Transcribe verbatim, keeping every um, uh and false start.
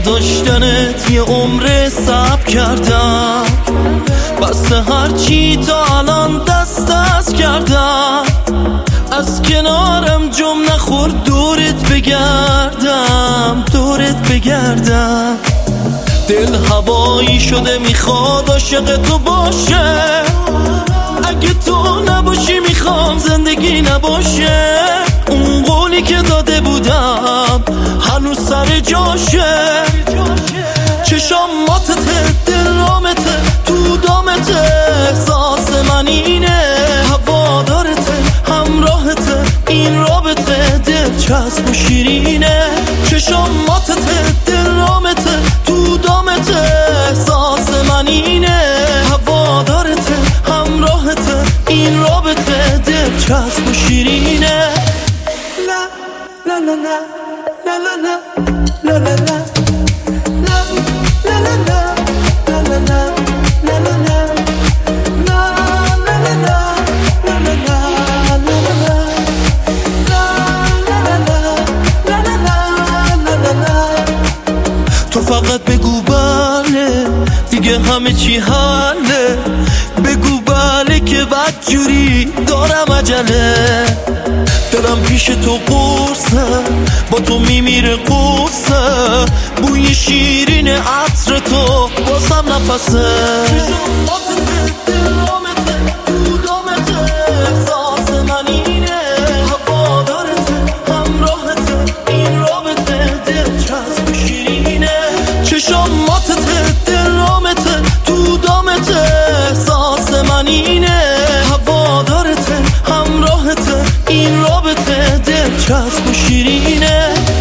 داشتنت یه عمر صبر کردم، بس هرچی تا الان دست دست کردم، از کنارم جم نخور دورت بگردم دورت بگردم. دل هوایی شده میخواد عاشق تو باشه، اگه تو نباشی میخوام زندگی نباشه. اون قولی که داده بودم هنوز سر جاشه، چشاماتته دلامته تو دامته، احساس من اینه هوادارته همراهته، این رابطه دلچسب و شیرینه. چشاماتته دلامته تو دامته، احساس من اینه هوادارته همراهته، این رابطه دلچسب و شیرینه. لا لا لا لا لا لا لا لا تو فقط بگو بله دیگه همه چی حله، بگو بله که بدجوری دارم عجله. دلم پیش تو قرصه با تو میمیره قرصه، بوی شیرین عطر تو بازم نفسه. احساس من اینه هوادارته همراهته، این رابطه دلچسب و شیرینه. چشاماتته دلامته تو دامته، احساس من اینه هوادارته همراهته، این رابطه دلچسب و شیرینه.